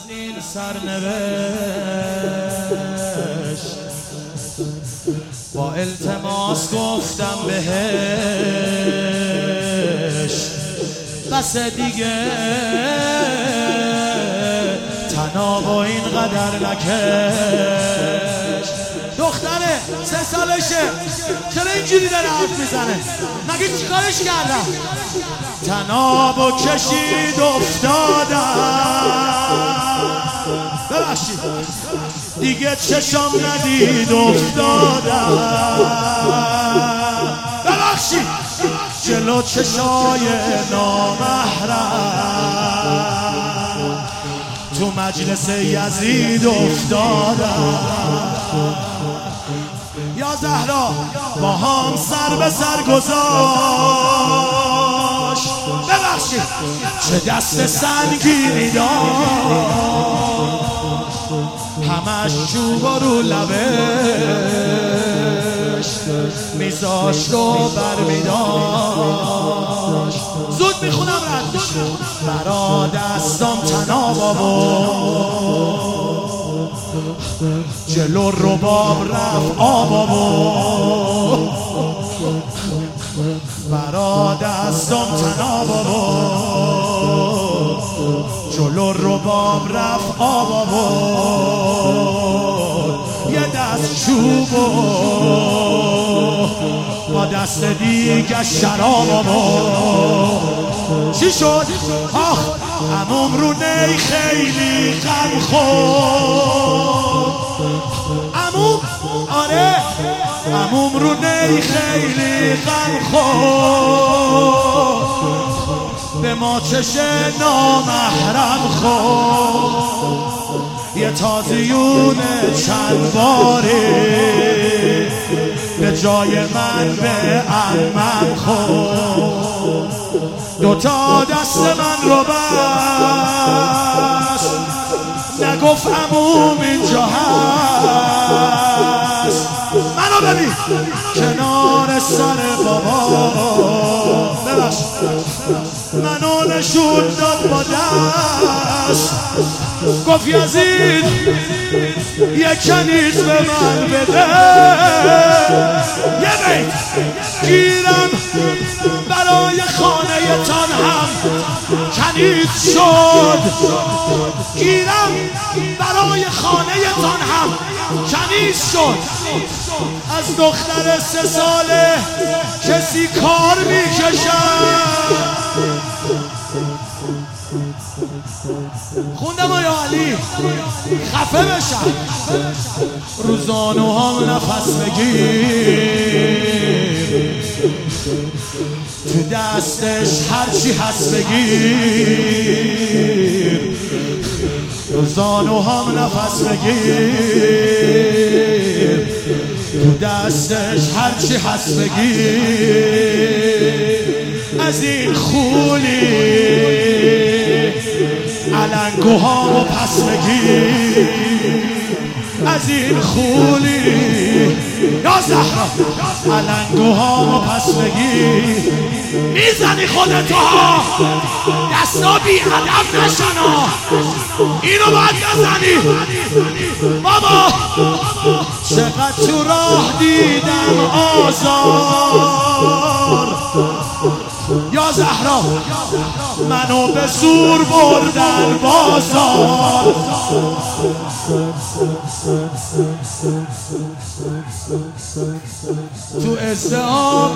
این سرنوشت با التماس گفتم بهش بس دیگه تناب و اینقدر نکش. دختره 3 سالشه، چرا اینجوری داره حرف میزنه؟ مگه چیکارش کردم؟ تناب و کشید افتادم، ببخشید دیگه چشم ندید افتادم، ببخشید جلو چشای نامحرم تو مجلس یزید افتادم. یا زهرا با هم سر به سر گذاشت، ببخشید چه دست سنگینی داشت، همش چوب رو لبش میذاشت و برمیداشت. زود میخونم رد برا دستم تناب آورد، جلو رباب رفت آب آورد، برا دستم تناب آورد، جلو رباب رفت آب آورد، یه دست چوب با دست دیگه شراب آورد. چی شد؟ آخ عموم رو نی خیلی غم خورد، عموم آره عموم رو نی خیلی غم خورد، به ما چش نامحرم خورد، یه تازیون چند باری به جای من به عمم خورد، 2 تا دست من رو بست نگفت عموم اینجا هست. منو ببین کنار سر بابا، ببخشید منو نشون داد با دست، گفت یزید یه کنیز به من بده، یه بیت گیرم برای خانه تان هم کنیز شد، گیرم برای خانه تان هم کنیز شد. از دختر 3 ساله کسی کار میکشد. خوندم یا علی خفه بشم، روزانو هم نفس بگیر، تو دستش هرچی هست بگیر، روزانو هم نفس بگیر، تو دستش هرچی هست بگیر، از این خولی علنگوهامو پس بگیر، از این خولی یا زهرا علنگوهامو پس بگیر. میزنی خودتو ها، دستا بی ادب نشنا، اینو باید بزنی بابا. چقدر تو راه دیدم آزار، یا زهرا منو به زور بردن بازار، تو ازدحام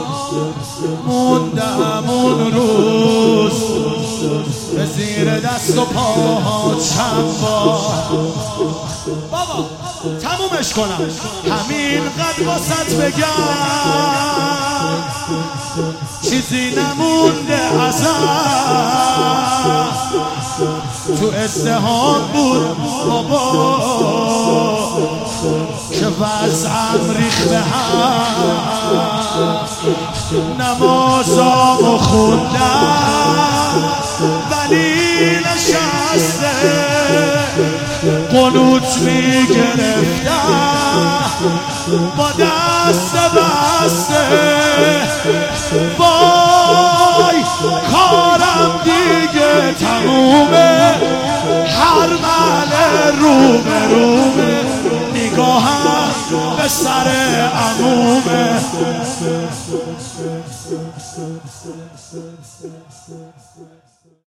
موندم اون روز، به زیر دست و پاها چند بار. بابا تمومش کنم همین قد واسط بگم، چیزی نمونده ازم، تو ازدحام بود بابا که وضعم ریخت به هم، نمازامو خوندم ولی نشسته، قنوت میگرفتم با دست بسته، وای کارم دیگه تمومه، هر روبرومه نگاهم به سر عمومه